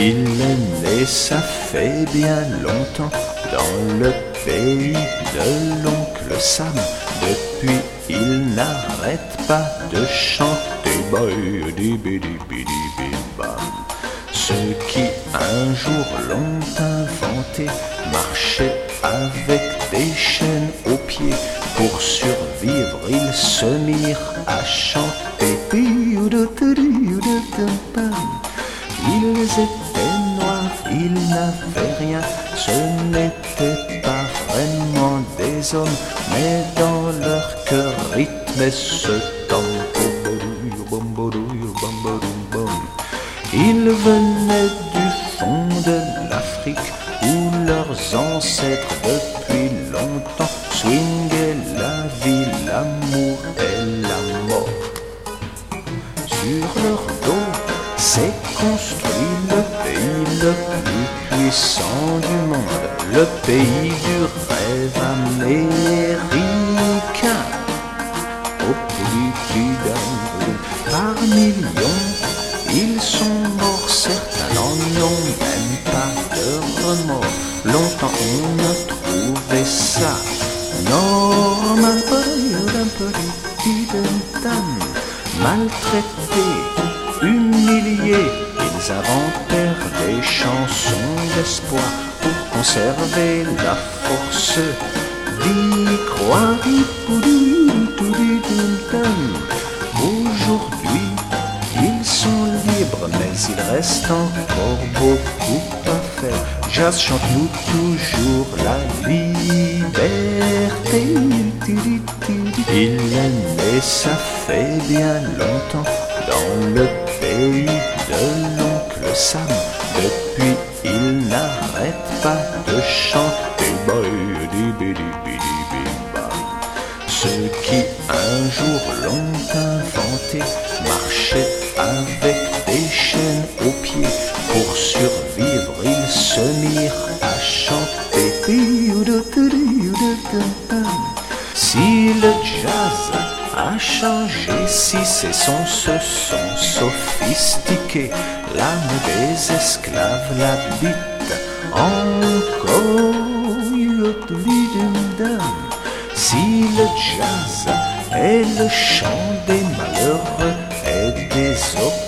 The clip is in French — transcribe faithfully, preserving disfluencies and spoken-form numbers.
Il est né, ça fait bien longtemps, dans le pays de l'oncle Sam. Depuis, il n'arrête pas de chanter bam. Ceux qui un jour l'ont inventé marchaient avec des chaînes aux pieds. Pour survivre, ils se mirent à chanter. Ils étaient noirs, ils n'avaient rien, ce n'étaient pas vraiment des hommes, mais dans leur cœur rythmait ce tempo. Ils venaient du fond de l'Afrique, où leurs ancêtres depuis longtemps swingaient la vie, l'amour et la mort. Sur leur dos s'est construit le pays le plus puissant du monde, le pays du rêve américain. Au plus du d'amour, par millions, ils sont morts, certains n'en ont même pas de remords. Longtemps on a trouvé ça normal, maltraités, humiliés, ils inventèrent des chansons d'espoir pour conserver la force d'y croire. Aujourd'hui, ils sont libres, mais il reste encore beaucoup à faire. Jazz chante-nous toujours la liberté. Il est né, ça fait bien longtemps, dans le pays de l'oncle Sam. Depuis, il n'arrête pas de chanter. Ceux qui un jour l'ont inventé marchaient avec des chaînes aux pieds. Pour survivre, ils se mirent à chanter. Si le jazz a changé, si ces sons se sont sophistiqués, l'âme des esclaves l'habite encore. Si le jazz est le chant des malheureux et des opprimés,